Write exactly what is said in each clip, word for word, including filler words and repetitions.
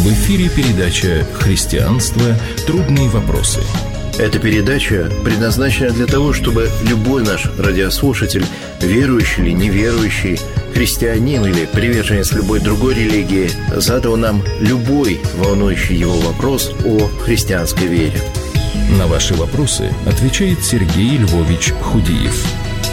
В эфире передача «Христианство. Трудные вопросы». Эта передача предназначена для того, чтобы любой наш радиослушатель, верующий или неверующий, христианин или приверженец любой другой религии, задал нам любой волнующий его вопрос о христианской вере. На ваши вопросы отвечает Сергей Львович Худиев.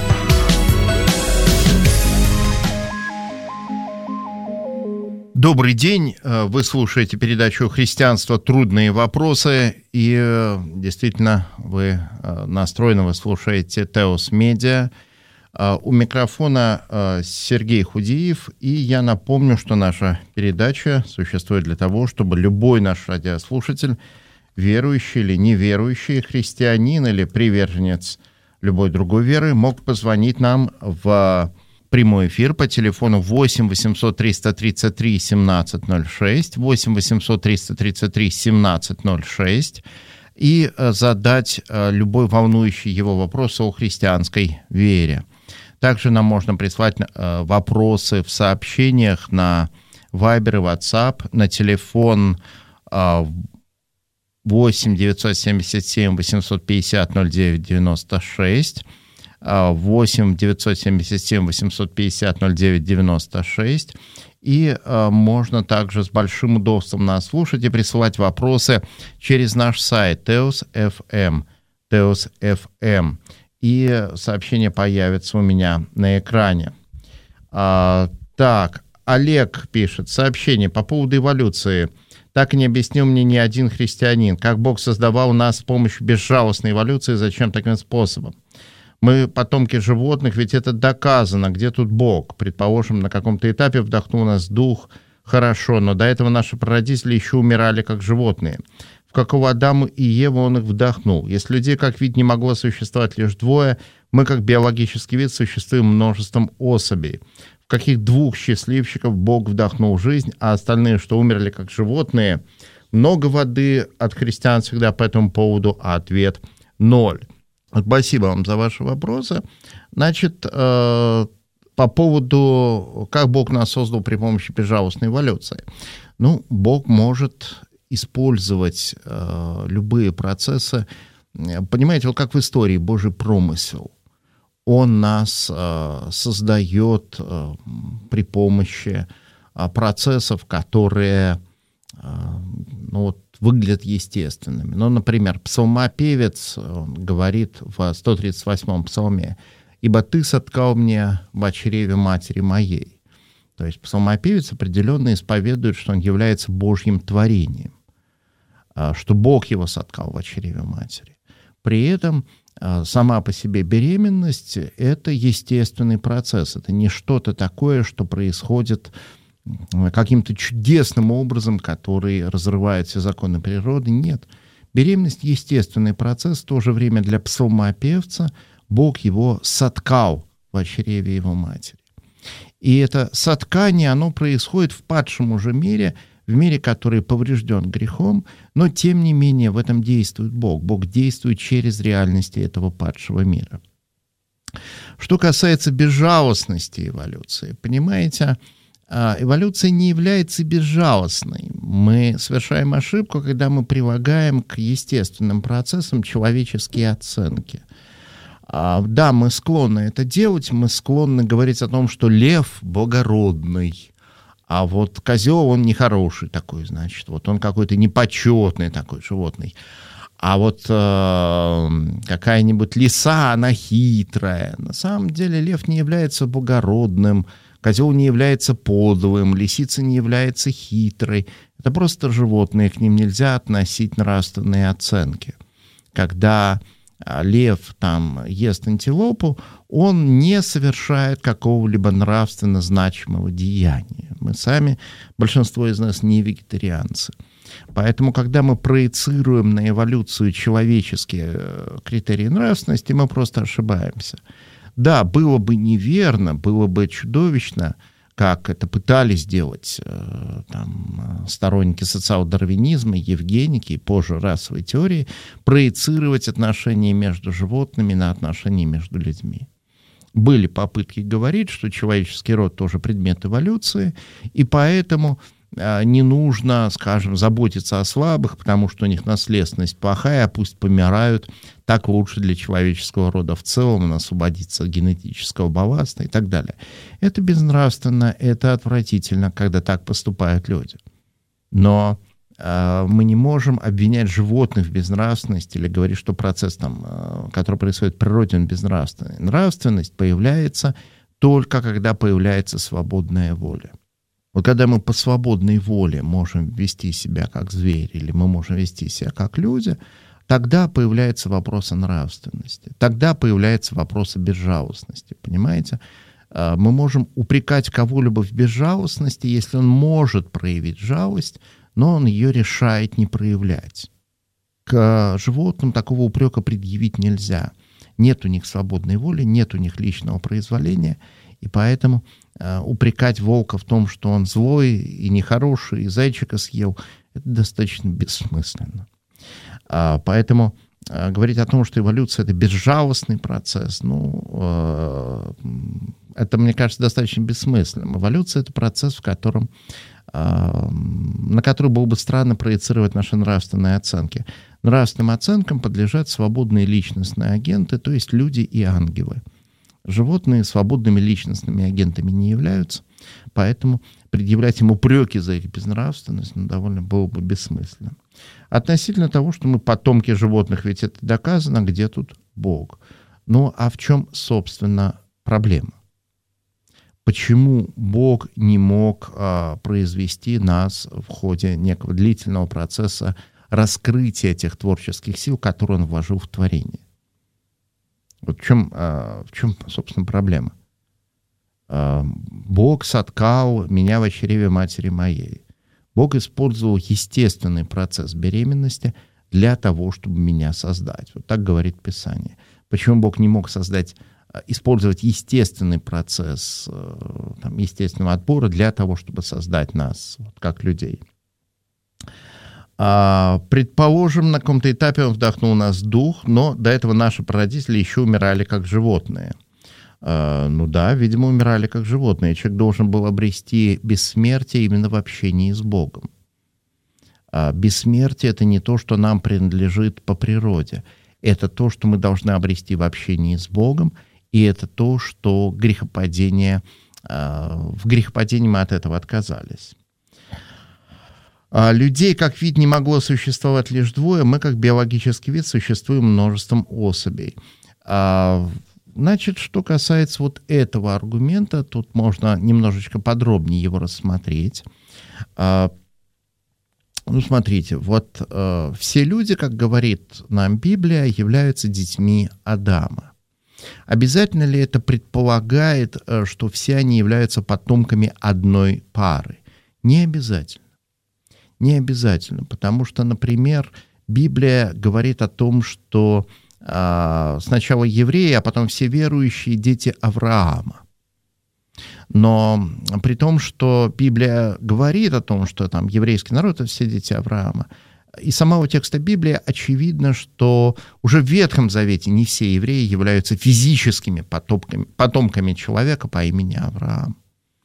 Добрый день. Вы слушаете передачу «Христианство. Трудные вопросы». И действительно, вы настроены, вы слушаете Теос Медиа. У микрофона Сергей Худиев. И я напомню, что наша передача существует для того, чтобы любой наш радиослушатель, верующий или неверующий, христианин или приверженец любой другой веры, мог позвонить нам в прямой эфир по телефону восемь восемьсот триста тридцать три семнадцать ноль шесть, восемь восемьсот триста тридцать три семнадцать ноль шесть и задать любой волнующий его вопрос о христианской вере. Также нам можно прислать вопросы в сообщениях на Viber и WhatsApp на телефон восемь девятьсот семьдесят семь восемьсот пятьдесят ноль девять девяносто шесть, восемь девятьсот семьдесят семь восемьсот пятьдесят ноль девять девяносто шесть. И э, можно также с большим удобством нас слушать и присылать вопросы через наш сайт Теос точка эф эм, Теос точка эф эм. И сообщение появится у меня на экране. А, так, Олег пишет сообщение по поводу эволюции. Так и не объяснил мне ни один христианин, как Бог создавал нас с помощью безжалостной эволюции, зачем таким способом. Мы потомки животных, ведь это доказано. Где тут Бог? Предположим, на каком-то этапе вдохнул нас дух, хорошо, но до этого наши прародители еще умирали как животные. В какого Адама и Еву он их вдохнул? Если людей как вид не могло существовать лишь двое, мы как биологический вид существуем множеством особей. В каких двух счастливчиков Бог вдохнул жизнь, а остальные, что умерли как животные? Много воды от христиан всегда по этому поводу, а ответ – ноль. Спасибо вам за ваши вопросы. Значит, э, по поводу, как Бог нас создал при помощи безжалостной эволюции. Ну, Бог может использовать э, любые процессы. Понимаете, вот как в истории Божий промысел. Он нас э, создает э, при помощи э, процессов, которые э, ну, вот, выглядят естественными. Ну, например, псалмопевец говорит в сто тридцать восьмом псалме: «Ибо ты соткал мне в чреве матери моей». То есть псалмопевец определенно исповедует, что он является Божьим творением, что Бог его соткал в чреве матери. При этом сама по себе беременность – это естественный процесс, это не что-то такое, что происходит каким-то чудесным образом, который разрывает все законы природы. Нет. Беременность – естественный процесс. В то же время для псалмопевца Бог его соткал в чреве его матери. И это соткание, оно происходит в падшем уже мире, в мире, который поврежден грехом, но тем не менее в этом действует Бог. Бог действует через реальности этого падшего мира. Что касается безжалостности эволюции, понимаете, эволюция не является безжалостной. Мы совершаем ошибку, когда мы прилагаем к естественным процессам человеческие оценки. Да, мы склонны это делать, мы склонны говорить о том, что лев благородный, а вот козел, он нехороший такой, значит, вот он какой-то непочетный такой животный. А вот э, какая-нибудь лиса, она хитрая. На самом деле лев не является благородным, козел не является подлым, лисица не является хитрой. Это просто животные, к ним нельзя относить нравственные оценки. Когда лев там ест антилопу, он не совершает какого-либо нравственно значимого деяния. Мы сами, большинство из нас, не вегетарианцы. Поэтому, когда мы проецируем на эволюцию человеческие критерии нравственности, мы просто ошибаемся. Да, было бы неверно, было бы чудовищно, как это пытались делать там, сторонники социал-дарвинизма, евгеники и позже расовой теории, проецировать отношения между животными на отношения между людьми. Были попытки говорить, что человеческий род тоже предмет эволюции, и поэтому не нужно, скажем, заботиться о слабых, потому что у них наследственность плохая, пусть помирают, так лучше для человеческого рода в целом, он освободится от генетического балласта и так далее. Это безнравственно, это отвратительно, когда так поступают люди. Но э, мы не можем обвинять животных в безнравственности или говорить, что процесс, там, э, который происходит в природе, он безнравственный. Нравственность появляется только когда появляется свободная воля. Вот когда мы по свободной воле можем вести себя как звери или мы можем вести себя как люди, тогда появляется вопрос о нравственности, тогда появляется вопрос о безжалостности, понимаете? Мы можем упрекать кого-либо в безжалостности, если он может проявить жалость, но он ее решает не проявлять. К животным такого упрека предъявить нельзя. Нет у них свободной воли, нет у них личного произволения, и поэтому э, упрекать волка в том, что он злой и нехороший, и зайчика съел, это достаточно бессмысленно. А, поэтому э, говорить о том, что эволюция — это безжалостный процесс, ну, э, это, мне кажется, достаточно бессмысленным. Эволюция — это процесс, в котором, э, на который было бы странно проецировать наши нравственные оценки. Нравственным оценкам подлежат свободные личностные агенты, то есть люди и ангелы. Животные свободными личностными агентами не являются, поэтому предъявлять им упреки за их безнравственность ну, довольно было бы бессмысленно. Относительно того, что мы потомки животных, ведь это доказано, где тут Бог. Ну а в чем, собственно, проблема? Почему Бог не мог а, произвести нас в ходе некого длительного процесса раскрытия этих творческих сил, которые Он вложил в творение? Вот в чем, в чем, собственно, проблема? Бог соткал меня в чреве матери моей. Бог использовал естественный процесс беременности для того, чтобы меня создать. Вот так говорит Писание. Почему Бог не мог создать, использовать естественный процесс там, естественного отбора для того, чтобы создать нас, вот, как людей? Предположим, на каком-то этапе он вдохнул в нас дух, но до этого наши прародители еще умирали как животные. Ну да, видимо, умирали как животные. Человек должен был обрести бессмертие именно в общении с Богом. Бессмертие — это не то, что нам принадлежит по природе. Это то, что мы должны обрести в общении с Богом, и это то, что грехопадение, в грехопадении мы от этого отказались. Людей как вид не могло существовать лишь двое, мы как биологический вид существуем множеством особей. Значит, что касается вот этого аргумента, тут можно немножечко подробнее его рассмотреть. Ну, смотрите, вот все люди, как говорит нам Библия, являются детьми Адама. Обязательно ли это предполагает, что все они являются потомками одной пары? Не обязательно. Не обязательно, потому что, например, Библия говорит о том, что э, сначала евреи, а потом все верующие — дети Авраама. Но при том, что Библия говорит о том, что там еврейский народ — это все дети Авраама, из самого текста Библии очевидно, что уже в Ветхом Завете не все евреи являются физическими потомками, потомками человека по имени Авраам.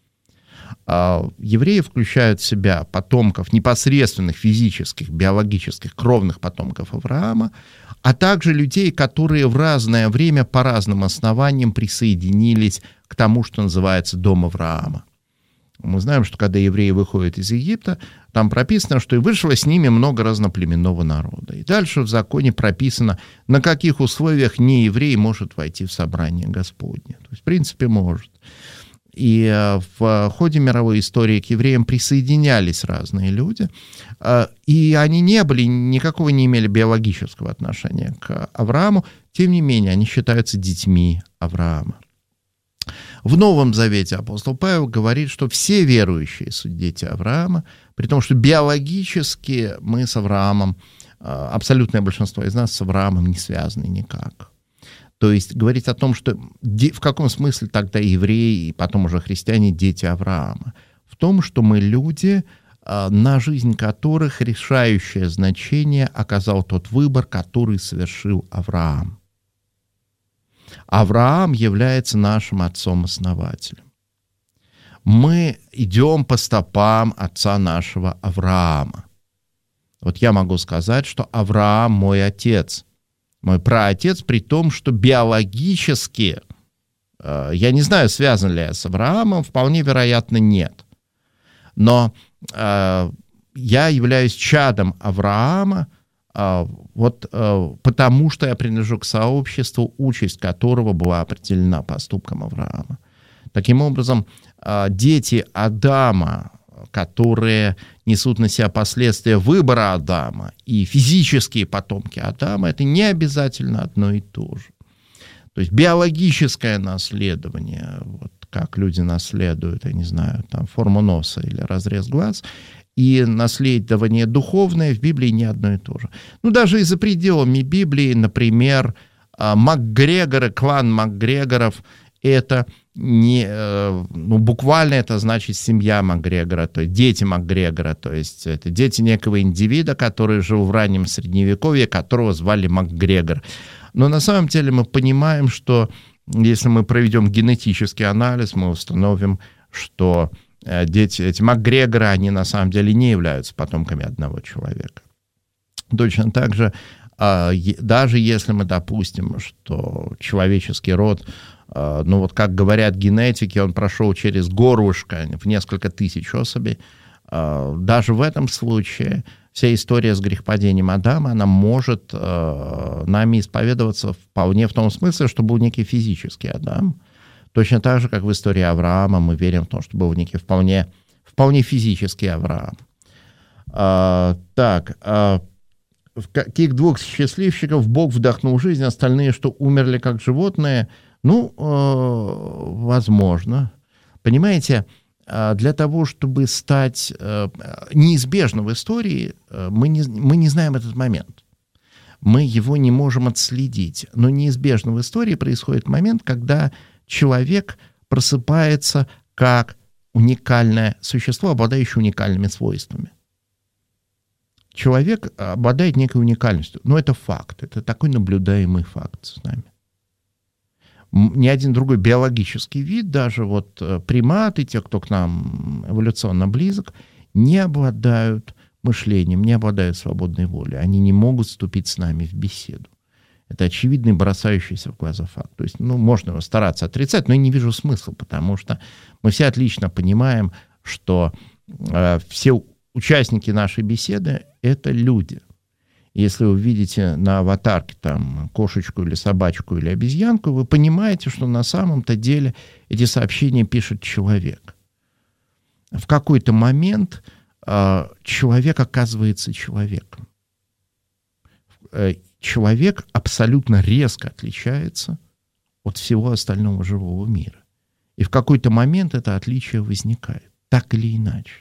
Евреи включают в себя потомков, непосредственных физических, биологических, кровных потомков Авраама, а также людей, которые в разное время по разным основаниям присоединились к тому, что называется Дом Авраама. Мы знаем, что когда евреи выходят из Египта, там прописано, что и вышло с ними много разноплеменного народа. И дальше в законе прописано, на каких условиях нееврей может войти в собрание Господне. То есть, в принципе, может. И в ходе мировой истории к евреям присоединялись разные люди, и они не были, никакого не имели биологического отношения к Аврааму, тем не менее, они считаются детьми Авраама. В Новом Завете апостол Павел говорит, что все верующие суть дети Авраама, при том, что биологически мы с Авраамом, абсолютное большинство из нас с Авраамом не связаны никак. То есть говорить о том, что в каком смысле тогда евреи и потом уже христиане дети Авраама? В том, что мы люди, на жизнь которых решающее значение оказал тот выбор, который совершил Авраам. Авраам является нашим отцом-основателем. мы идем по стопам отца нашего Авраама. Вот я могу сказать, что Авраам мой отец, мой праотец, при том, что биологически, э, я не знаю, связан ли я с Авраамом, вполне вероятно, нет. Но э, я являюсь чадом Авраама, э, вот э, потому что я принадлежу к сообществу, участь которого была определена поступком Авраама. Таким образом, э, дети Адама, которые несут на себя последствия выбора Адама, и физические потомки Адама, это не обязательно одно и то же. То есть биологическое наследование, вот как люди наследуют, я не знаю, там, форму носа или разрез глаз, и наследование духовное в Библии не одно и то же. Ну, даже и за пределами Библии, например, Макгрегоры, клан Макгрегоров, это не, ну, буквально это значит семья Макгрегора, то есть дети Макгрегора, то есть это дети некого индивида, который жил в раннем Средневековье, которого звали Макгрегор. Но на самом деле мы понимаем, что если мы проведем генетический анализ, мы установим, что дети, эти Макгрегоры, они на самом деле не являются потомками одного человека. Точно так же, даже если мы допустим, что человеческий род, ну вот как говорят генетики, он прошел через горлышко в несколько тысяч особей, даже в этом случае вся история с грехопадением Адама, она может нами исповедоваться вполне в том смысле, что был некий физический Адам. Точно так же, как в истории Авраама, мы верим в то, что был некий вполне, вполне физический Авраам. Так, в каких двух счастливчиков Бог вдохнул жизнь, остальные, что умерли как животные? Ну, э, возможно. Понимаете, для того, чтобы стать э, неизбежным в истории, мы не, мы не знаем этот момент. Мы его не можем отследить. Но неизбежно в истории происходит момент, когда человек просыпается как уникальное существо, обладающее уникальными свойствами. Человек обладает некой уникальностью. Но это факт. Это такой наблюдаемый факт с нами. Ни один другой биологический вид, даже вот приматы, те, кто к нам эволюционно близок, не обладают мышлением, не обладают свободной волей. Они не могут вступить с нами в беседу. Это очевидный, бросающийся в глаза факт. То есть, ну, можно его стараться отрицать, но я не вижу смысла, потому что мы все отлично понимаем, что э, все участники нашей беседы — это люди. Если вы видите на аватарке там кошечку или собачку или обезьянку, вы понимаете, что на самом-то деле эти сообщения пишет человек. В какой-то момент э, человек оказывается человеком. Э, человек абсолютно резко отличается от всего остального живого мира. И в какой-то момент это отличие возникает, так или иначе.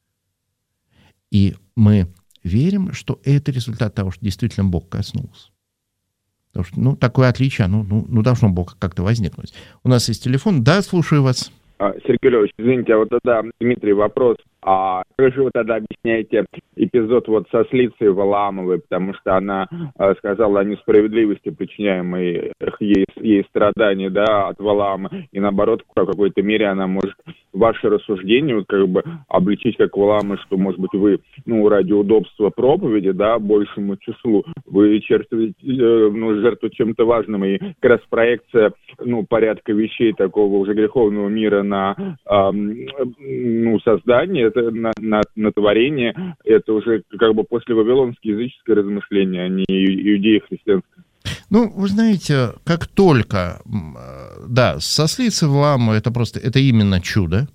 И мы верим, что это результат того, что действительно Бог коснулся. Потому что, ну, такое отличие, ну, ну, ну должно Бог как-то возникнуть. У нас есть телефон. Да, слушаю вас. Сергей Львович, извините, а вот тогда, Дмитрий, вопрос. А как же вы тогда объясняете эпизод вот со Слицей Валаамовой, потому что она э, сказала о несправедливости, причиняемой ей, ей страдания, да, от Валаама, и наоборот, в какой-то мере она может ваше рассуждение вот, как бы обличить как Валаама, что, может быть, вы, ну, ради удобства проповеди, да, большему числу, вы чертите, э, ну, жертву чем-то важным, и как раз проекция, ну, порядка вещей такого уже греховного мира на, э, ну, создание, На, на, на творение, это уже как бы после вавилонское языческое размышление, а не иудео-христианское. Ну, вы знаете, как только, да, со Слицей Валаамовой это просто, это именно чудо,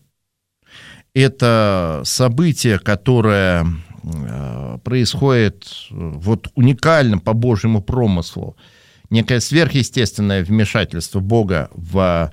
это событие, которое происходит вот уникально по Божьему промыслу, некое сверхъестественное вмешательство Бога в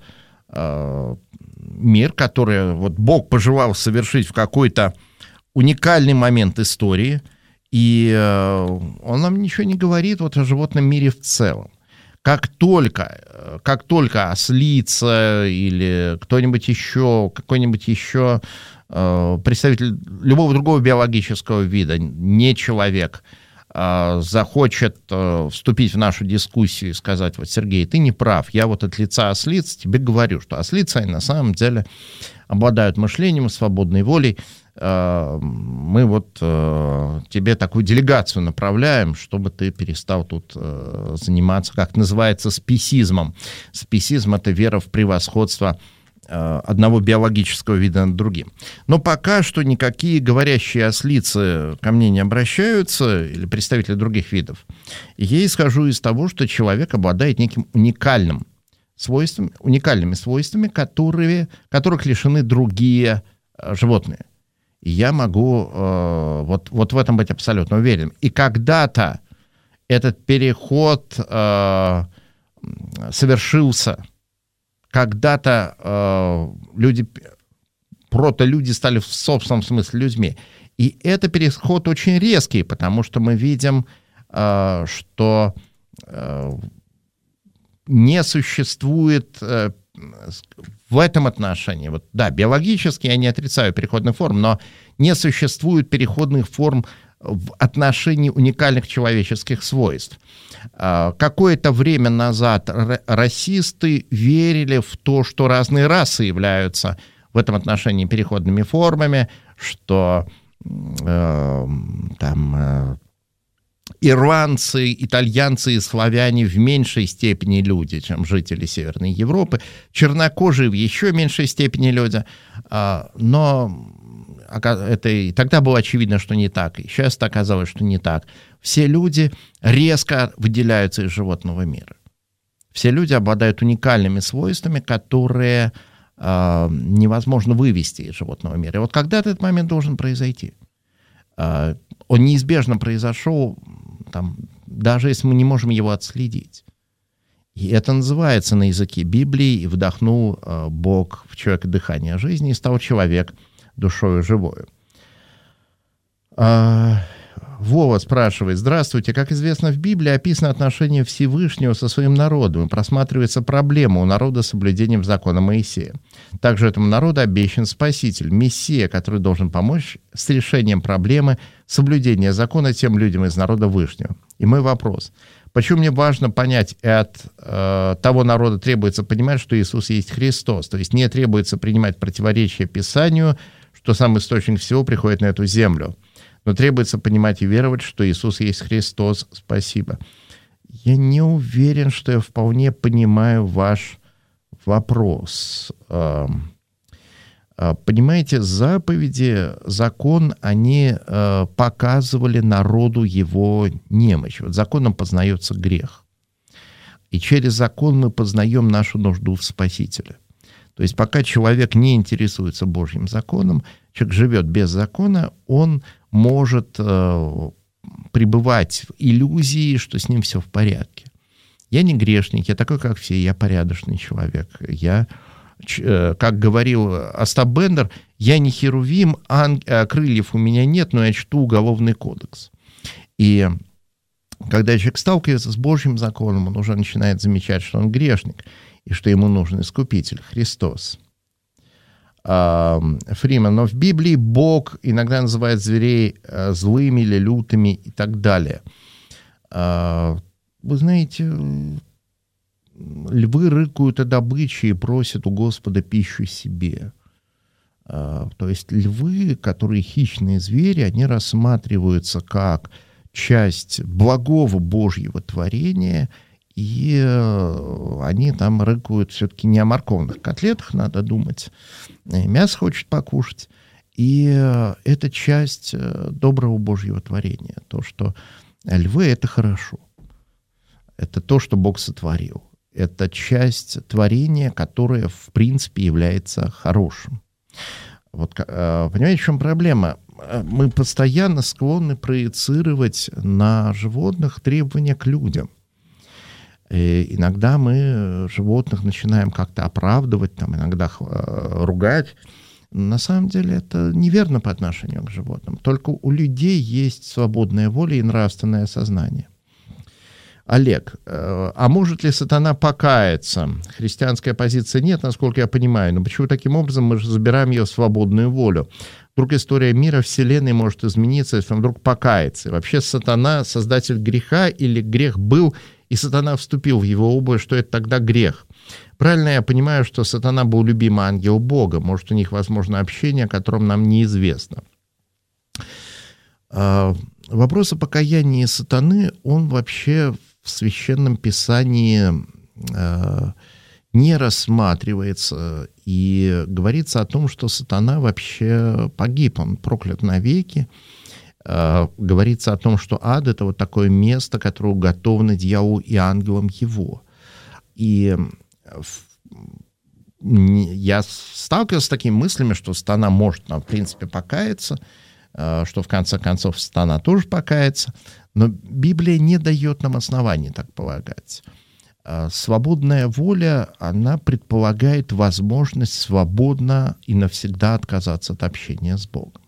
мир, который вот Бог пожелал совершить в какой-то уникальный момент истории, и э, он нам ничего не говорит вот о животном мире в целом. Как только, как только ослица или кто-нибудь еще, какой-нибудь еще э, представитель любого другого биологического вида, не человек, э, захочет э, вступить в нашу дискуссию и сказать: вот, Сергей, ты не прав, я вот от лица ослиц тебе говорю, что ослицы, они на самом деле обладают мышлением, свободной волей, э, мы вот э, тебе такую делегацию направляем, чтобы ты перестал тут э, заниматься, как называется, спесизмом. Спесизм — это вера в превосходство одного биологического вида над другим. Но пока что никакие говорящие ослицы ко мне не обращаются, или представители других видов. И я исхожу из того, что человек обладает неким уникальным свойством, уникальными свойствами, которые, которых лишены другие животные. И я могу э, вот, вот в этом быть абсолютно уверен. И когда-то этот переход э, совершился. Когда-то э, люди, протолюди стали в собственном смысле людьми. И это переход очень резкий, потому что мы видим, э, что э, не существует э, в этом отношении, вот, да, биологически я не отрицаю переходных форм, но не существует переходных форм в отношении уникальных человеческих свойств. Какое-то время назад расисты верили в то, что разные расы являются в этом отношении переходными формами, что э, там э, ирландцы, итальянцы и славяне в меньшей степени люди, чем жители Северной Европы, чернокожие в еще меньшей степени люди, э, но это и тогда было очевидно, что не так, и сейчас оказалось, что не так. Все люди резко выделяются из животного мира. Все люди обладают уникальными свойствами, которые э, невозможно вывести из животного мира. И вот когда-то этот момент должен произойти. Э, он неизбежно произошел, там, даже если мы не можем его отследить. И это называется на языке Библии: «И вдохнул э, Бог в человека дыхание жизни, и стал человек душою живою». А, Вова спрашивает: здравствуйте, как известно, в Библии описано отношение Всевышнего со своим народом, и просматривается проблема у народа с соблюдением закона Моисея. Также этому народу обещан Спаситель, Мессия, который должен помочь с решением проблемы соблюдения закона тем людям из народа Вышнего. И мой вопрос: почему мне важно понять, от э, того народа требуется понимать, что Иисус есть Христос, то есть не требуется принимать противоречия Писанию, что сам источник всего приходит на эту землю, но требуется понимать и веровать, что Иисус есть Христос. Спасибо. Я не уверен, что я вполне понимаю ваш вопрос. Понимаете, заповеди, закон, они показывали народу его немощь. Вот законом познается грех. И через закон мы познаем нашу нужду в Спасителе. То есть пока человек не интересуется Божьим законом, человек живет без закона, он может э, пребывать в иллюзии, что с ним все в порядке. Я не грешник, я такой, как все, я порядочный человек. Я, э, как говорил Остап Бендер, я не херувим, ан- крыльев у меня нет, но я чту уголовный кодекс. И когда человек сталкивается с Божьим законом, он уже начинает замечать, что он грешник, и что ему нужен Искупитель, Христос. Фриман, но в Библии Бог иногда называет зверей злыми или лютыми и так далее. Вы знаете, львы рыкают о добыче и просят у Господа пищу себе. То есть львы, которые хищные звери, они рассматриваются как часть благого Божьего творения, и они там рыкают все-таки не о морковных котлетах, надо думать. Мясо хочет покушать. И это часть доброго Божьего творения. То, что львы — это хорошо. Это то, что Бог сотворил. Это часть творения, которая, в принципе, является хорошим. Вот, понимаете, в чем проблема? Мы постоянно склонны проецировать на животных требования к людям. И иногда мы животных начинаем как-то оправдывать, там, иногда ругать. На самом деле это неверно по отношению к животным. Только у людей есть свободная воля и нравственное сознание. Олег, а может ли сатана покаяться? Христианская позиция нет, насколько я понимаю. Но почему таким образом мы же забираем ее свободную волю? Вдруг история мира, вселенной может измениться, если он вдруг покается. И вообще сатана создатель греха или грех был, и сатана вступил в его обувь, что это тогда грех? Правильно я понимаю, что сатана был любимый ангел Бога. Может, у них возможно общение, о котором нам неизвестно. Вопрос о покаянии сатаны, он вообще в Священном Писании э, не рассматривается, и говорится о том, что сатана вообще погиб, он проклят навеки. Э, говорится о том, что ад — это вот такое место, которое уготовано дьяволу и ангелам его. И в, я сталкивался с такими мыслями, что сатана может, в принципе, покаяться, э, что в конце концов сатана тоже покается. Но Библия не дает нам оснований так полагать. Свободная воля, она предполагает возможность свободно и навсегда отказаться от общения с Богом.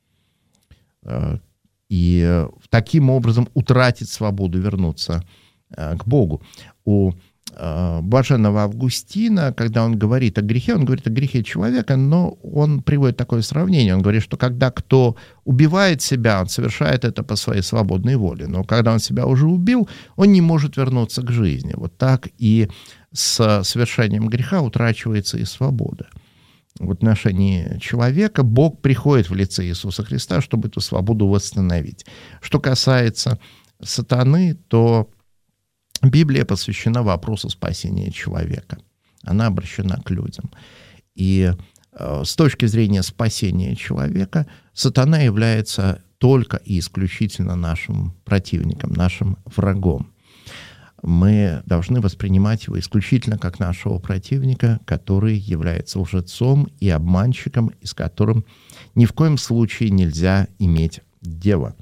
И таким образом утратить свободу, вернуться к Богу. У блаженного Августина, когда он говорит о грехе, он говорит о грехе человека, но он приводит такое сравнение. Он говорит, что когда кто убивает себя, он совершает это по своей свободной воле. Но когда он себя уже убил, он не может вернуться к жизни. Вот так и с совершением греха утрачивается и свобода. В отношении человека Бог приходит в лице Иисуса Христа, чтобы эту свободу восстановить. Что касается сатаны, то Библия посвящена вопросу спасения человека. Она обращена к людям. И э, с точки зрения спасения человека, сатана является только и исключительно нашим противником, нашим врагом. Мы должны воспринимать его исключительно как нашего противника, который является лжецом и обманщиком, и с которым ни в коем случае нельзя иметь дело.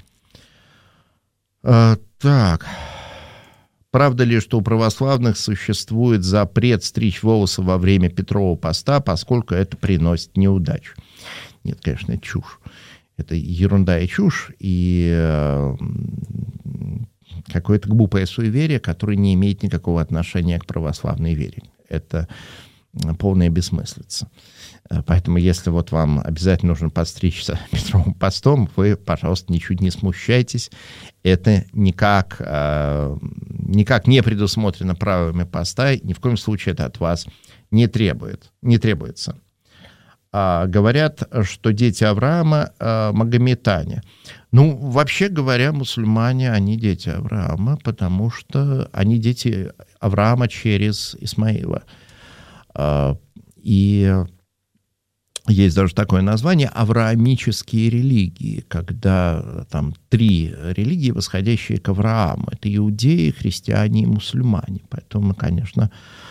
Э, так... Правда ли, что у православных существует запрет стричь волосы во время Петрового поста, поскольку это приносит неудачу? Нет, конечно, это чушь. Это ерунда и чушь, и э, какое-то глупое суеверие, которое не имеет никакого отношения к православной вере. Это полная бессмыслица. Поэтому, если вот вам обязательно нужно подстричься Петровым постом, вы, пожалуйста, ничуть не смущайтесь. Это никак, э, никак не предусмотрено правилами поста, ни в коем случае это от вас не требует, не требуется. А, говорят, что дети Авраама э, магометане. Ну, вообще говоря, мусульмане, они дети Авраама, потому что они дети Авраама через Исмаила. А, и есть даже такое название — авраамические религии, когда там три религии, восходящие к Аврааму. Это иудеи, христиане и мусульмане. Поэтому мы, конечно,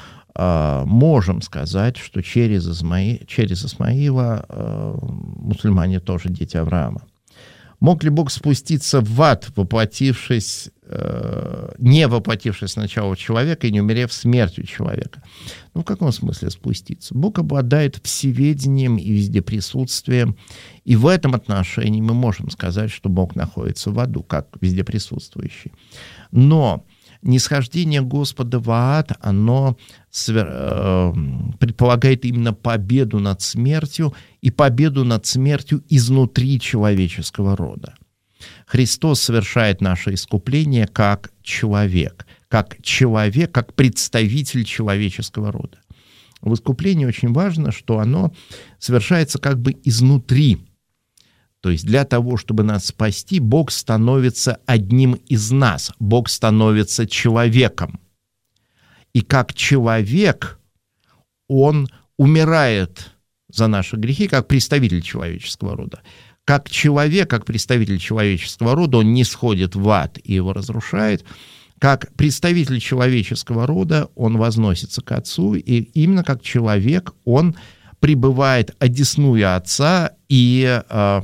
можем сказать, что через, Измаи... через Исмаила мусульмане тоже дети Авраама. Мог ли Бог спуститься в ад, воплотившись, э, не воплотившись сначала в человека и не умерев смертью человека? Ну, в каком смысле спуститься? Бог обладает всеведением и вездеприсутствием, и в этом отношении мы можем сказать, что Бог находится в аду, как вездеприсутствующий. Но нисхождение Господа в ад, оно свер... э, предполагает именно победу над смертью и победу над смертью изнутри человеческого рода. Христос совершает наше искупление как человек, как человек, как представитель человеческого рода. В искуплении очень важно, что оно совершается как бы изнутри. То есть для того, чтобы нас спасти, Бог становится одним из нас. Бог становится человеком. И как человек Он умирает за наши грехи, как представитель человеческого рода. Как человек, как представитель человеческого рода, Он не сходит в ад и его разрушает. Как представитель человеческого рода Он возносится к Отцу, и именно как человек Он пребывает, одесную Отца, и э,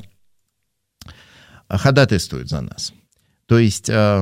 ходатайствует за нас. То есть э,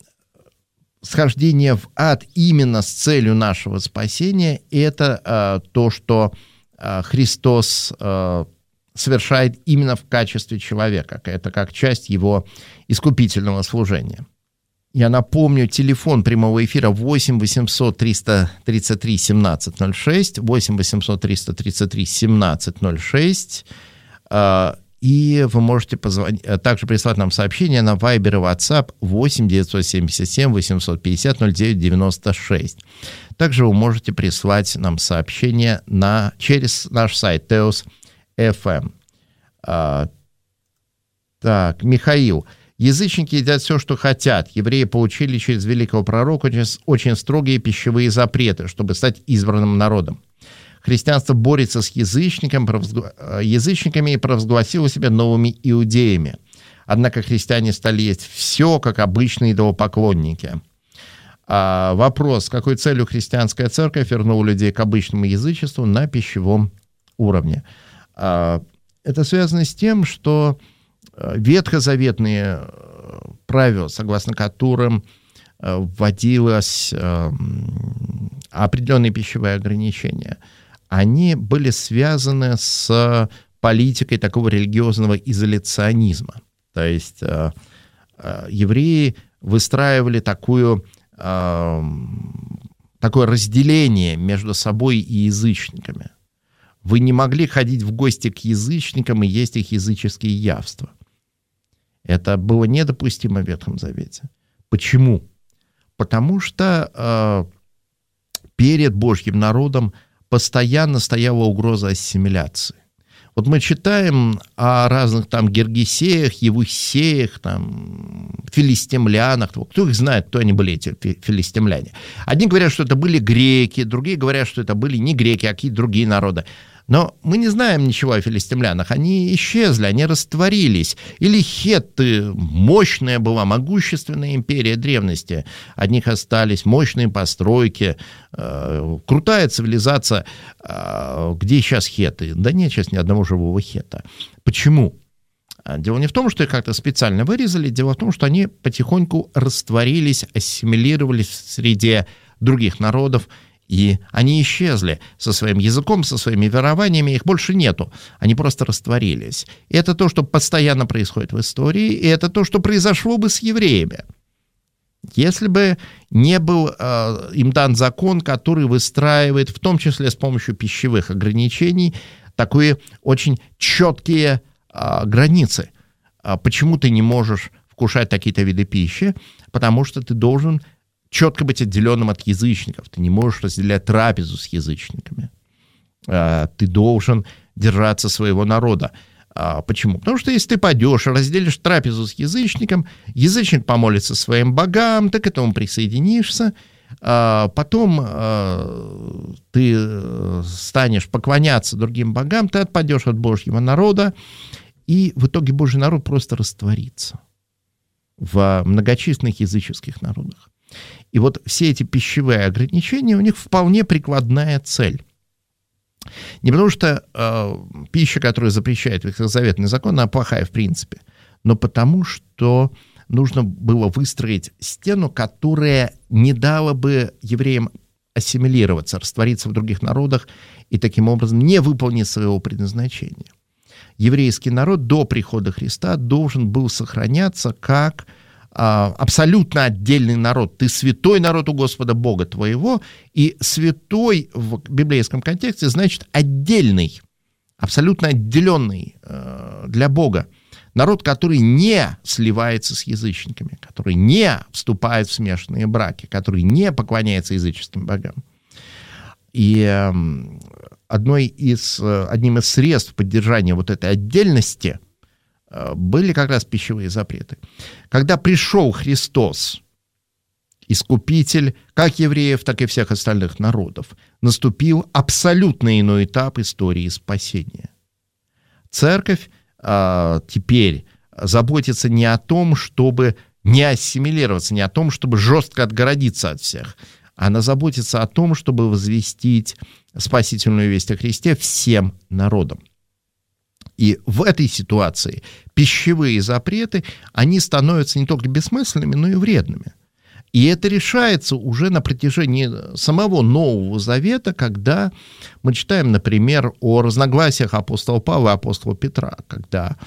схождение в ад именно с целью нашего спасения — это э, то, что э, Христос э, совершает именно в качестве человека. Это как часть его искупительного служения. Я напомню, телефон прямого эфира восемь восемьсот триста тридцать три семнадцать ноль шесть, восемь восемьсот триста тридцать три семнадцать ноль шесть, и вы можете позвонить, также прислать нам сообщение на Viber и WhatsApp восемь девятьсот семьдесят семь восемьсот пятьдесят ноль девять девяносто шесть. Также вы можете прислать нам сообщение на, через наш сайт теос точка эф эм. А, так, Михаил. Язычники едят все, что хотят. Евреи получили через великого пророка очень строгие пищевые запреты, чтобы стать избранным народом. Христианство борется с язычниками, язычниками и провозгласило себя новыми иудеями. Однако христиане стали есть все, как обычные идолопоклонники. А вопрос, с какой целью христианская церковь вернула людей к обычному язычеству на пищевом уровне? А, это связано с тем, что ветхозаветные правила, согласно которым вводилось определенные пищевые ограничения, они были связаны с политикой такого религиозного изоляционизма. То есть евреи выстраивали такую, такое разделение между собой и язычниками. Вы не могли ходить в гости к язычникам и есть их языческие явства. Это было недопустимо в Ветхом Завете. Почему? Потому что э, перед Божьим народом постоянно стояла угроза ассимиляции. Вот мы читаем о разных там Гергесеях, Евусеях, там, филистимлянах. Кто их знает, кто они были, эти филистимляне? Одни говорят, что это были греки, другие говорят, что это были не греки, а какие-то другие народы. Но мы не знаем ничего о филистимлянах. Они исчезли, они растворились. Или хетты, мощная была, могущественная империя древности. От них остались мощные постройки, э, крутая цивилизация. Э, где сейчас хетты? Да нет сейчас ни одного живого хетта. Почему? Дело не в том, что их как-то специально вырезали, дело в том, что они потихоньку растворились, ассимилировались в среде других народов, и они исчезли со своим языком, со своими верованиями, их больше нету. Они просто растворились. И это то, что постоянно происходит в истории, и это то, что произошло бы с евреями. Если бы не был э, им дан закон, который выстраивает, в том числе с помощью пищевых ограничений, такие очень четкие э, границы. Э, почему ты не можешь вкушать такие-то виды пищи? Потому что ты должен четко быть отделенным от язычников. Ты не можешь разделять трапезу с язычниками. Ты должен держаться своего народа. Почему? Потому что если ты пойдешь и разделишь трапезу с язычником, язычник помолится своим богам, ты к этому присоединишься, потом ты станешь поклоняться другим богам, ты отпадешь от Божьего народа, и в итоге Божий народ просто растворится в многочисленных языческих народах. И вот все эти пищевые ограничения, у них вполне прикладная цель. Не потому что э, пища, которую запрещает ветхозаветный закон, она плохая в принципе, но потому что нужно было выстроить стену, которая не дала бы евреям ассимилироваться, раствориться в других народах и таким образом не выполнить своего предназначения. Еврейский народ до прихода Христа должен был сохраняться как абсолютно отдельный народ. Ты святой народ у Господа Бога твоего, и святой в библейском контексте значит отдельный, абсолютно отделенный для Бога. Народ, который не сливается с язычниками, который не вступает в смешанные браки, который не поклоняется языческим богам. И одной из, одним из средств поддержания вот этой отдельности были как раз пищевые запреты. Когда пришел Христос, Искупитель, как евреев, так и всех остальных народов, наступил абсолютно иной этап истории спасения. Церковь а, теперь заботится не о том, чтобы не ассимилироваться, не о том, чтобы жестко отгородиться от всех. Она заботится о том, чтобы возвестить спасительную весть о Христе всем народам. И в этой ситуации пищевые запреты, они становятся не только бессмысленными, но и вредными. И это решается уже на протяжении самого Нового Завета, когда мы читаем, например, о разногласиях апостола Павла и апостола Петра, когда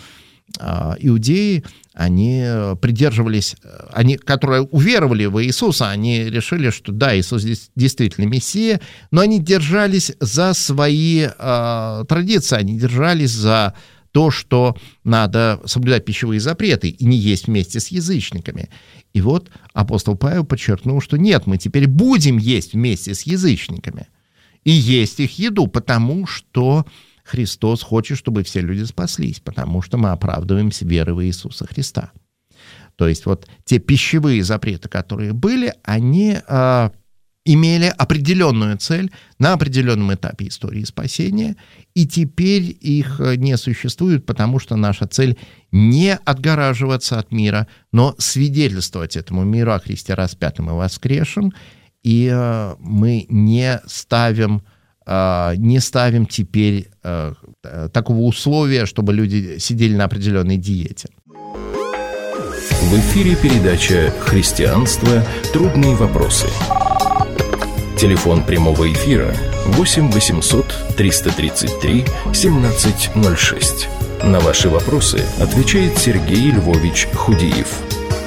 иудеи, они придерживались, они, которые уверовали в Иисуса, они решили, что да, Иисус действительно Мессия, но они держались за свои э, традиции, они держались за то, что надо соблюдать пищевые запреты и не есть вместе с язычниками. И вот апостол Павел подчеркнул, что нет, мы теперь будем есть вместе с язычниками и есть их еду, потому что Христос хочет, чтобы все люди спаслись, потому что мы оправдываемся верой в Иисуса Христа. То есть вот те пищевые запреты, которые были, они э, имели определенную цель на определенном этапе истории спасения, и теперь их не существует, потому что наша цель не отгораживаться от мира, но свидетельствовать этому миру о Христе распятом и воскресшем, и э, мы не ставим... не ставим теперь э, такого условия, чтобы люди сидели на определенной диете. В эфире передача «Христианство. Трудные вопросы». Телефон прямого эфира восемь восемьсот триста тридцать три семнадцать ноль шесть. На ваши вопросы отвечает Сергей Львович Худиев.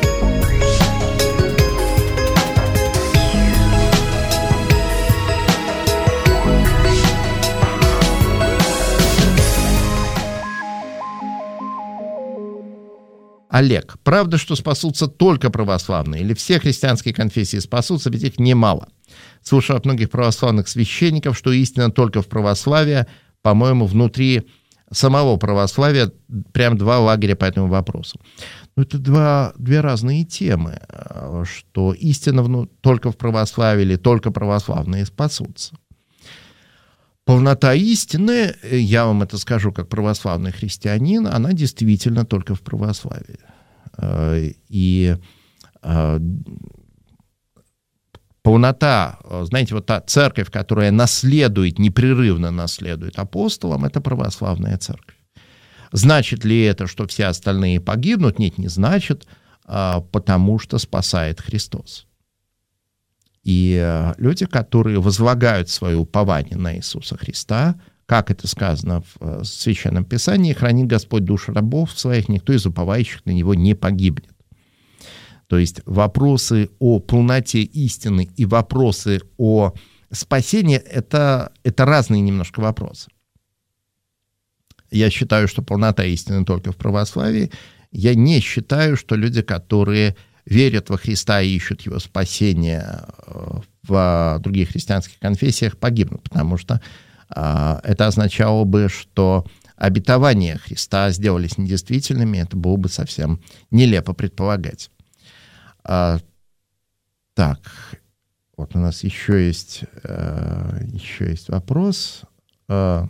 Олег, правда, что спасутся только православные? Или все христианские конфессии спасутся, ведь их немало? Слушаю от многих православных священников, что истина только в православии. По-моему, внутри самого православия прям два лагеря по этому вопросу. Ну, это два, две разные темы, что истина вну, только в православии или только православные спасутся. Полнота истины, я вам это скажу как православный христианин, она действительно только в православии. И полнота, знаете, вот та церковь, которая наследует, непрерывно наследует апостолам, это православная церковь. Значит ли это, что все остальные погибнут? Нет, не значит, потому что спасает Христос. И люди, которые возлагают свое упование на Иисуса Христа, как это сказано в Священном Писании, хранит Господь души рабов своих, никто из уповающих на Него не погибнет. То есть вопросы о полноте истины и вопросы о спасении это, — это разные немножко вопросы. Я считаю, что полнота истины только в православии. Я не считаю, что люди, которые верят во Христа и ищут Его спасения в других христианских конфессиях, погибнут, потому что а, это означало бы, что обетования Христа сделались недействительными, это было бы совсем нелепо предполагать. А, так, вот у нас еще есть, а, еще есть вопрос. А,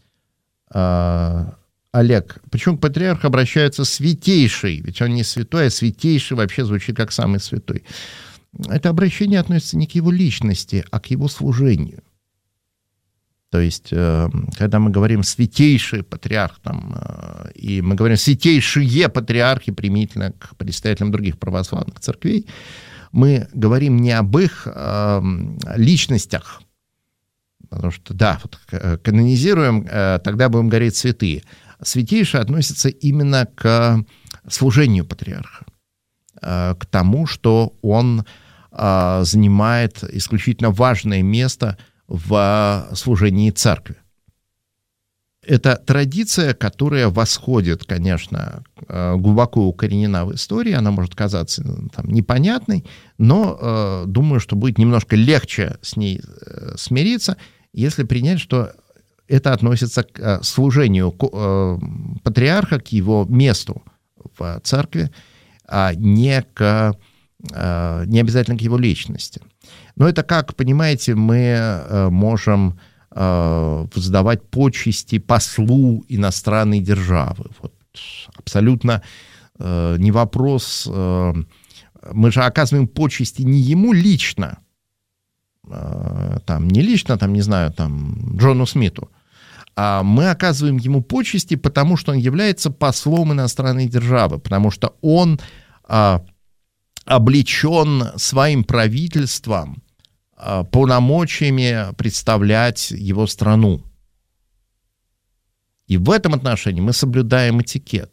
а, Олег, почему к патриарху обращаются святейший? Ведь он не святой, а святейший вообще звучит как самый святой. Это обращение относится не к его личности, а к его служению. То есть, когда мы говорим «святейший патриарх», там, и мы говорим «святейшие патриархи» применительно к представителям других православных церквей, мы говорим не об их личностях, потому что, да, вот, канонизируем, тогда будем говорить «святые». Святейший относится именно к служению патриарха, к тому, что он занимает исключительно важное место в служении церкви. Это традиция, которая восходит, конечно, глубоко укоренена в истории, она может казаться там непонятной, но думаю, что будет немножко легче с ней смириться, если принять, что это относится к служению патриарха, к его месту в церкви, а не, к, не обязательно к его личности. Но это как, понимаете, мы можем воздавать почести послу иностранной державы. Вот, абсолютно не вопрос. Мы же оказываем почести не ему лично, там, не лично, там, не знаю, там, Джону Смиту, а мы оказываем ему почести, потому что он является послом иностранной державы, потому что он а, облечен своим правительством а, полномочиями представлять его страну. И в этом отношении мы соблюдаем этикет.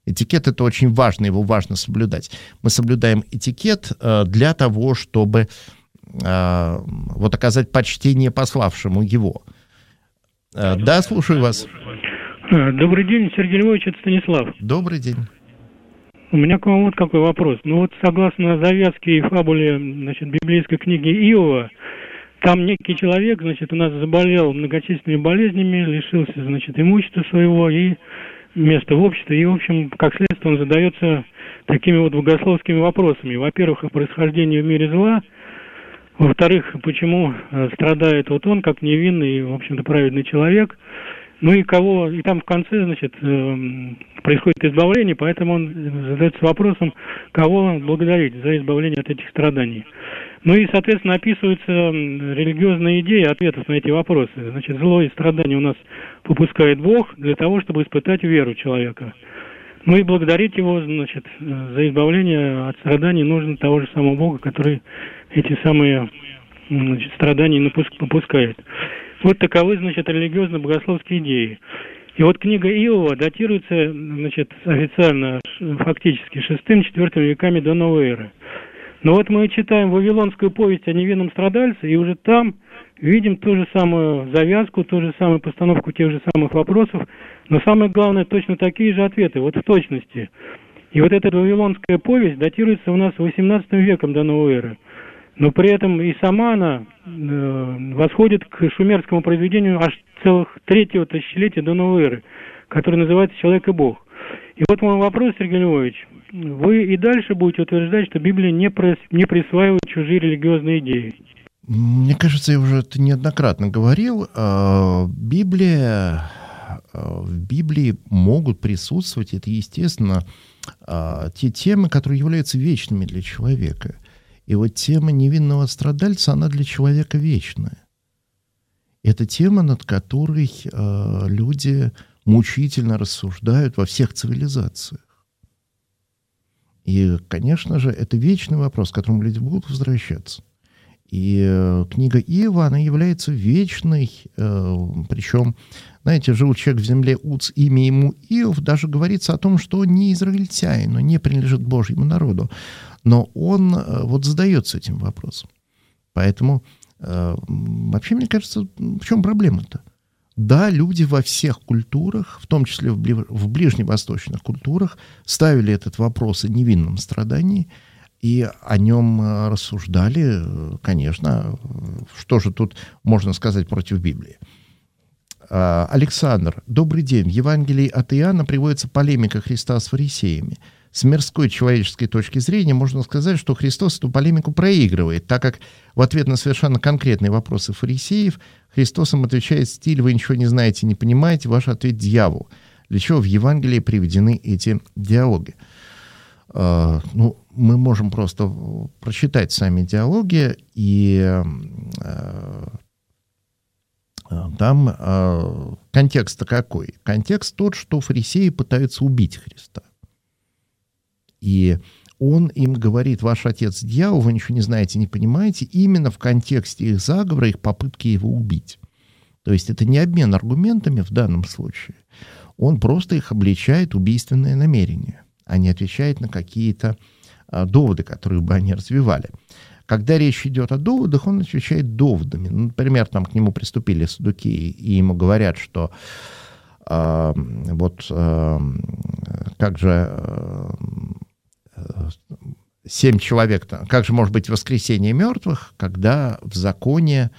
Этикет — это очень важно, его важно соблюдать. Мы соблюдаем этикет э, для того, чтобы э, вот оказать почтение пославшему его. Э, да, слушаю вас. Добрый день, Сергей Львович, это Станислав. Добрый день. У меня к вам вот какой вопрос. Ну вот согласно завязке и фабуле, значит, библейской книги Иова, там некий человек, значит, у нас заболел многочисленными болезнями, лишился, значит, имущества своего и места в обществе. И, в общем, как следствие, он задается такими вот богословскими вопросами. Во-первых, о происхождении в мире зла. Во-вторых, почему страдает вот он, как невинный, в общем-то, праведный человек. Ну и кого, и там в конце, значит, происходит избавление, поэтому он задается вопросом, кого благодарить за избавление от этих страданий. Ну и, соответственно, описываются религиозные идеи ответов на эти вопросы. Значит, зло и страдания у нас попускает Бог для того, чтобы испытать веру человека. Ну и благодарить его, значит, за избавление от страданий нужно того же самого Бога, который эти самые, значит, страдания попускает. Вот таковы, значит, религиозно-богословские идеи. И вот книга Иова датируется, значит, официально, фактически, шестым-четвёртым веками до новой эры. Но вот мы читаем Вавилонскую повесть о невинном страдальце, и уже там видим ту же самую завязку, ту же самую постановку тех же самых вопросов, но самое главное, точно такие же ответы, вот в точности. И вот эта Вавилонская повесть датируется у нас восемнадцатым веком до новой эры. Но при этом и сама она э, восходит к шумерскому произведению аж целых третьего тысячелетия до новой эры, которое называется «Человек и Бог». И вот мой вопрос, Сергей Львович. Вы и дальше будете утверждать, что Библия не, прос, не присваивает чужие религиозные идеи? Мне кажется, я уже это неоднократно говорил. Библия, в Библии могут присутствовать, это естественно, те темы, которые являются вечными для человека. И вот тема невинного страдальца, она для человека вечная. Это тема, над которой люди мучительно рассуждают во всех цивилизациях. И, конечно же, это вечный вопрос, к которому люди будут возвращаться. И э, книга Иова, она является вечной, э, причем, знаете, жил человек в земле Уц, имя ему Иов, даже говорится о том, что он не израильтянин, но не принадлежит Божьему народу. Но он э, вот задается этим вопросом. Поэтому э, вообще, мне кажется, в чем проблема-то? Да, люди во всех культурах, в том числе в, бли- в ближневосточных культурах, ставили этот вопрос о невинном страдании, и о нем рассуждали, конечно, что же тут можно сказать против Библии. Александр, добрый день. В Евангелии от Иоанна приводится полемика Христа с фарисеями. С мирской человеческой точки зрения можно сказать, что Христос эту полемику проигрывает, так как в ответ на совершенно конкретные вопросы фарисеев Христос им отвечает в стиле «Вы ничего не знаете, не понимаете, ваш ответ дьявол». Для чего в Евангелии приведены эти диалоги? Uh, ну, мы можем просто прочитать сами диалоги, и uh, uh, там uh, контекст-то какой? Контекст тот, что фарисеи пытаются убить Христа. И он им говорит: ваш отец дьявол, вы ничего не знаете, не понимаете, именно в контексте их заговора, их попытки его убить. То есть это не обмен аргументами в данном случае. Он просто их обличает убийственное намерение, а не отвечает на какие-то а, доводы, которые бы они развивали. Когда речь идет о доводах, он отвечает доводами. Ну, например, там к нему приступили саддукеи, и ему говорят, что а, вот а, как же а, семь человек, как же может быть воскресение мертвых, когда в законе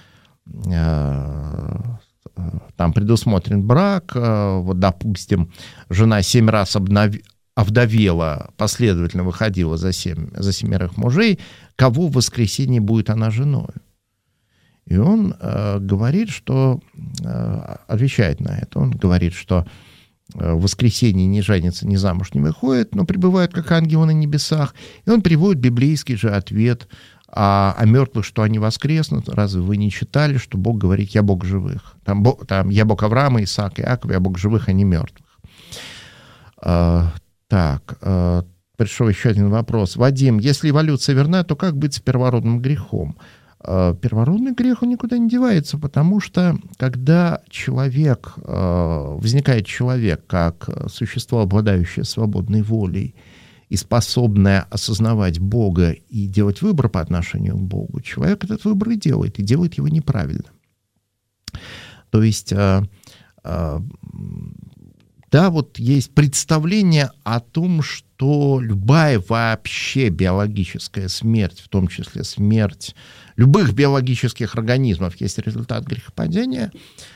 а, там предусмотрен брак, а, вот, допустим, жена семь раз обновила, овдовела, последовательно выходила за, семь, за семерых мужей, кого в воскресенье будет она женой? И он э, говорит, что, э, отвечает на это, он говорит, что э, в воскресенье не женится, ни замуж не выходит, но пребывают как ангелы на небесах. И он приводит библейский же ответ о, о мертвых, что они воскреснут. Разве вы не читали, что Бог говорит: «Я Бог живых»? Там, Бог, там «Я Бог Авраама, Исаака, Иакова, я Бог живых, а не мертвых». Э, Так, э, пришел еще один вопрос. Вадим, если эволюция верна, то как быть с первородным грехом? Первородный грех, он никуда не девается, потому что когда человек, возникает человек как существо, обладающее свободной волей и способное осознавать Бога и делать выбор по отношению к Богу, человек этот выбор и делает, и делает его неправильно. То есть, да, вот есть представление о том, что любая вообще биологическая смерть, в том числе смерть любых биологических организмов, есть результат грехопадения.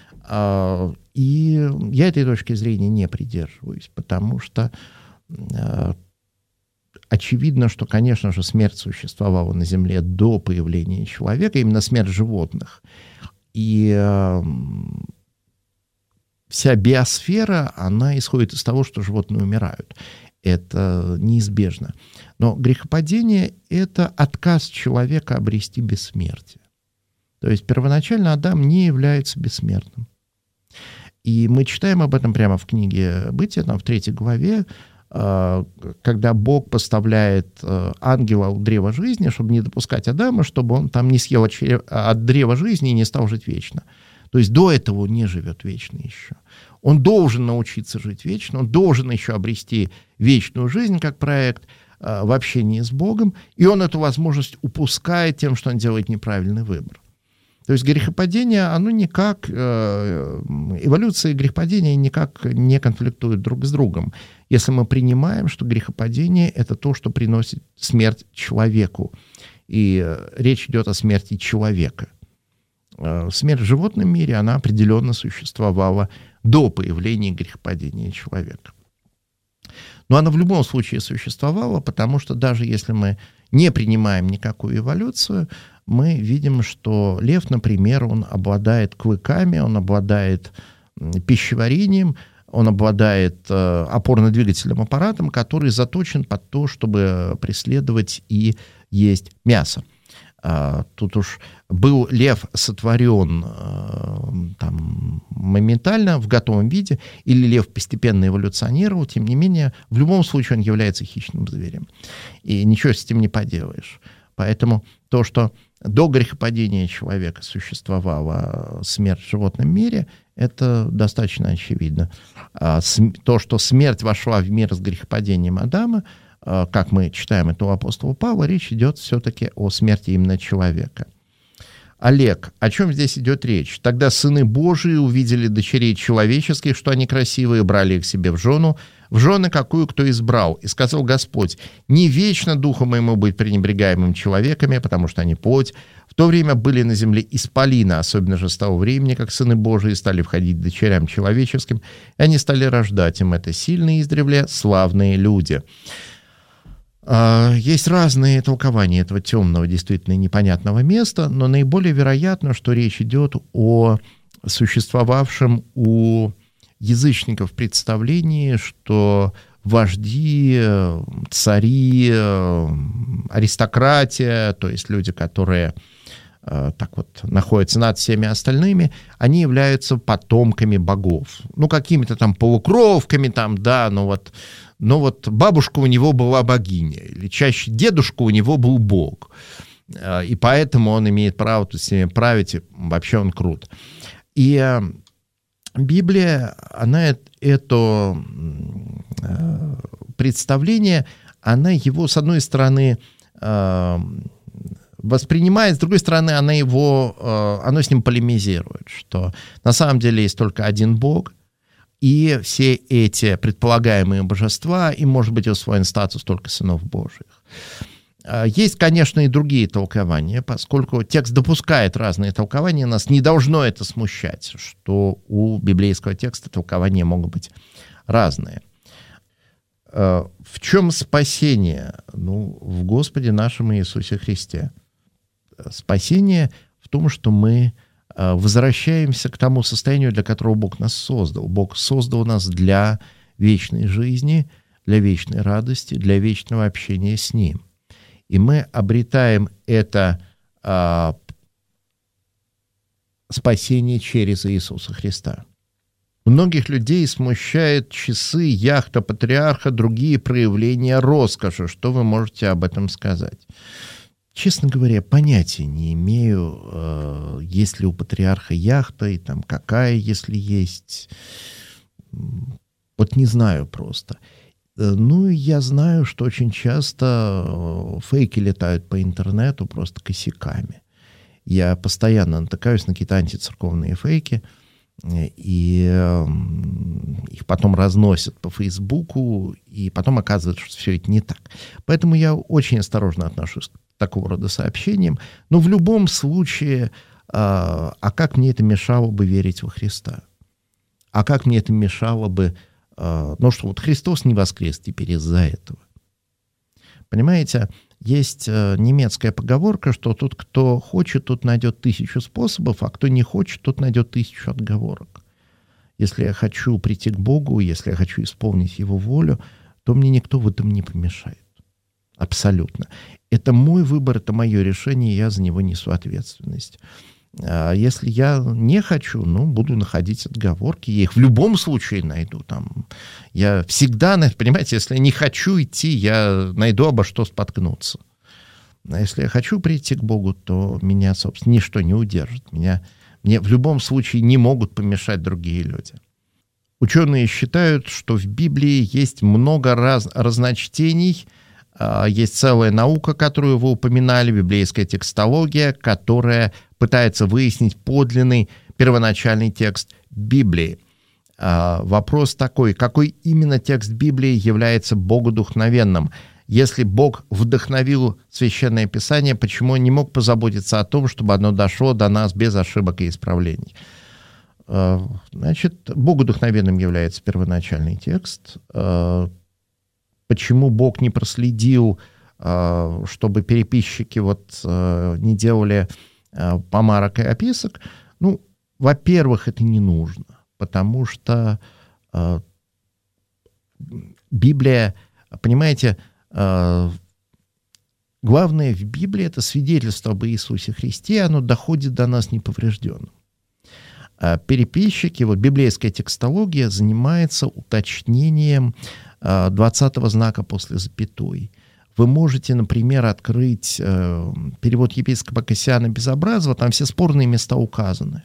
И я этой точки зрения не придерживаюсь, потому что очевидно, что, конечно же, смерть существовала на Земле до появления человека, именно смерть животных. И вся биосфера, она исходит из того, что животные умирают. Это неизбежно. Но грехопадение — это отказ человека обрести бессмертие. То есть первоначально Адам не является бессмертным. И мы читаем об этом прямо в книге «Бытие», там в третьей главе, когда Бог поставляет ангела у древа жизни, чтобы не допускать Адама, чтобы он там не съел от древа жизни и не стал жить вечно. То есть до этого он не живет вечно еще. Он должен научиться жить вечно, он должен еще обрести вечную жизнь как проект в общении с Богом, и он эту возможность упускает тем, что он делает неправильный выбор. То есть грехопадение, оно никак, эволюция и грехопадение никак не конфликтуют друг с другом. Если мы принимаем, что грехопадение — это то, что приносит смерть человеку, и речь идет о смерти человека. Смерть в животном мире, она определенно существовала до появления грехопадения человека. Но она в любом случае существовала, потому что даже если мы не принимаем никакую эволюцию, мы видим, что лев, например, он обладает клыками, он обладает пищеварением, он обладает э, опорно-двигательным аппаратом, который заточен под то, чтобы преследовать и есть мясо. А, тут уж был лев сотворен э, там, моментально в готовом виде, или лев постепенно эволюционировал, тем не менее, в любом случае он является хищным зверем. И ничего с этим не поделаешь. Поэтому то, что до грехопадения человека существовала смерть в животном мире, это достаточно очевидно. А то, что смерть вошла в мир с грехопадением Адама, как мы читаем это у апостола Павла, речь идет все-таки о смерти именно человека. Олег, о чем здесь идет речь? Тогда сыны Божии увидели дочерей человеческих, что они красивые, брали их себе в жену, в жены какую кто избрал. И сказал Господь: не вечно духу моему быть пренебрегаемым человеками, потому что они плоть. В то время были на земле исполины, особенно же с того времени, как сыны Божии стали входить к дочерям человеческим, и они стали рождать им это сильные издревле славные люди. Есть разные толкования этого темного, действительно непонятного места, но наиболее вероятно, что речь идет о существовавшем у язычников представлении, что вожди, цари, аристократия, то есть люди, которые так вот находятся над всеми остальными, они являются потомками богов. Ну, какими-то там полукровками, там, да, но вот, но вот бабушка у него была богиня, или чаще дедушка у него был бог. И поэтому он имеет право тут с ними править, и вообще он крут. И Библия, она это представление, она его, с одной стороны, воспринимает, с другой стороны, она его, оно с ним полемизирует, что на самом деле есть только один Бог, и все эти предполагаемые божества, им может быть усвоен статус только сынов Божьих. Есть, конечно, и другие толкования, поскольку текст допускает разные толкования, нас не должно это смущать, что у библейского текста толкования могут быть разные. В чем спасение? Ну, в Господе нашем Иисусе Христе. Спасение в том, что мы возвращаемся к тому состоянию, для которого Бог нас создал. Бог создал нас для вечной жизни, для вечной радости, для вечного общения с Ним. И мы обретаем это а, спасение через Иисуса Христа. Многих людей смущают часы, яхта патриарха, другие проявления роскоши. Что вы можете об этом сказать? честно говоря, понятия не имею, есть ли у патриарха яхта, и там какая, если есть. Вот не знаю просто. Ну, я знаю, что очень часто фейки летают по интернету просто косяками. Я постоянно натыкаюсь на какие-то антицерковные фейки, и их потом разносят по Фейсбуку, и потом оказывается, что все это не так. Поэтому я очень осторожно отношусь к такого рода сообщениям. Но в любом случае, а как мне это мешало бы верить во Христа? А как мне это мешало бы... Ну что, вот Христос не воскрес теперь из-за этого. Понимаете, есть немецкая поговорка, что тот, кто хочет, тот найдет тысячу способов, а кто не хочет, тот найдет тысячу отговорок. Если я хочу прийти к Богу, если я хочу исполнить Его волю, то мне никто в этом не помешает. Абсолютно. Это мой выбор, это мое решение, и я за него несу ответственность. А если я не хочу, ну, буду находить отговорки. Я их в любом случае найду. Там. Я всегда, понимаете, если я не хочу идти, я найду обо что споткнуться. А если я хочу прийти к Богу, то меня, собственно, ничто не удержит. Меня, мне в любом случае не могут помешать другие люди. Ученые считают, что в Библии есть много раз, разночтений. Есть целая наука, которую вы упоминали, библейская текстология, которая пытается выяснить подлинный первоначальный текст Библии. Вопрос такой, какой именно текст Библии является богодухновенным? Если Бог вдохновил Священное Писание, почему Он не мог позаботиться о том, чтобы оно дошло до нас без ошибок и исправлений? Значит, богодухновенным является первоначальный текст. Почему Бог не проследил, чтобы переписчики вот не делали помарок и описок? Ну, во-первых, это не нужно, потому что Библия, понимаете, главное в Библии — это свидетельство об Иисусе Христе, оно доходит до нас неповрежденным. Переписчики, вот библейская текстология занимается уточнением двадцатого знака после запятой. Вы можете, например, открыть э, перевод епископа Кассиана Безобразова, там все спорные места указаны.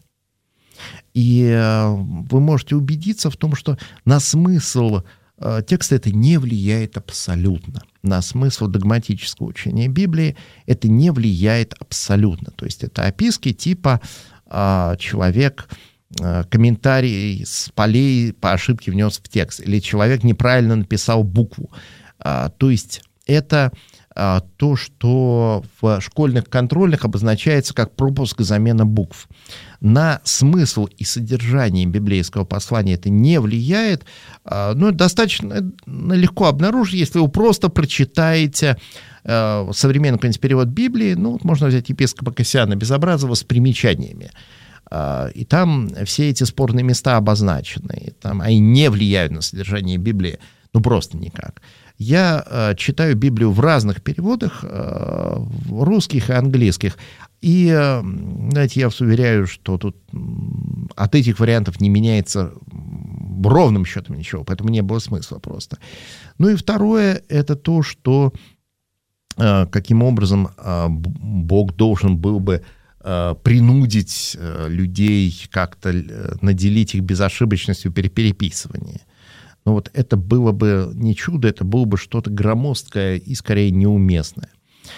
И э, вы можете убедиться в том, что на смысл э, текста это не влияет абсолютно. На смысл догматического учения Библии это не влияет абсолютно. То есть это описки типа э, человек... комментарий с полей по ошибке внес в текст, или человек неправильно написал букву. А, то есть это а, то, что в школьных контрольных обозначается как пропуск и замена букв. На смысл и содержание библейского послания это не влияет, а, но достаточно легко обнаружить, если вы просто прочитаете а, современный перевод Библии. Ну, вот можно взять епископа Кассиана Безобразова с примечаниями. И там все эти спорные места обозначены. Там они не влияют на содержание Библии, ну просто никак. Я э, читаю Библию в разных переводах, э, русских и английских. И, э, знаете, я вас уверяю, что тут от этих вариантов не меняется ровным счетом ничего, поэтому не было смысла просто. Ну и второе, это то, что э, каким образом э, Бог должен был бы принудить людей как-то наделить их безошибочностью при переписывании. Но вот это было бы не чудо, это было бы что-то громоздкое и скорее неуместное.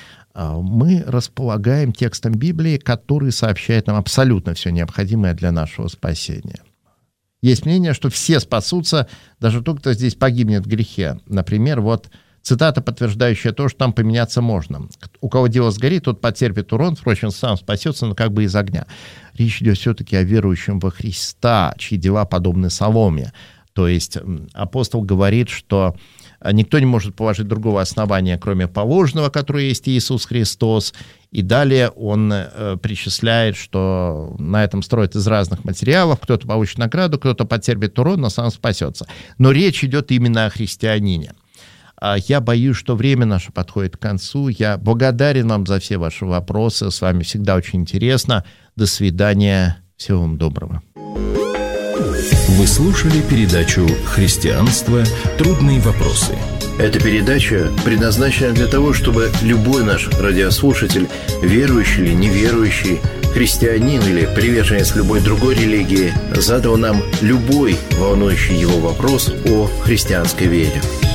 Мы располагаем текстом Библии, который сообщает нам абсолютно все необходимое для нашего спасения. Есть мнение, что все спасутся, даже тот, кто здесь погибнет в грехе. Например, вот цитата, подтверждающая то, что там поменяться можно. У кого дело сгорит, тот потерпит урон, впрочем, сам спасется, но как бы из огня. Речь идет все-таки о верующем во Христа, чьи дела подобны соломе. То есть апостол говорит, что никто не может положить другого основания, кроме положенного, которое есть Иисус Христос. И далее он э, причисляет, что на этом строят из разных материалов. Кто-то получит награду, кто-то потерпит урон, но сам спасется. Но речь идет именно о христианине. Я боюсь, что время наше подходит к концу. Я благодарен вам за все ваши вопросы. С вами всегда очень интересно. До свидания. Всего вам доброго. Вы слушали передачу «Христианство. Трудные вопросы». Эта передача предназначена для того, чтобы любой наш радиослушатель, верующий или неверующий, христианин или приверженец любой другой религии, задал нам любой волнующий его вопрос о христианской вере.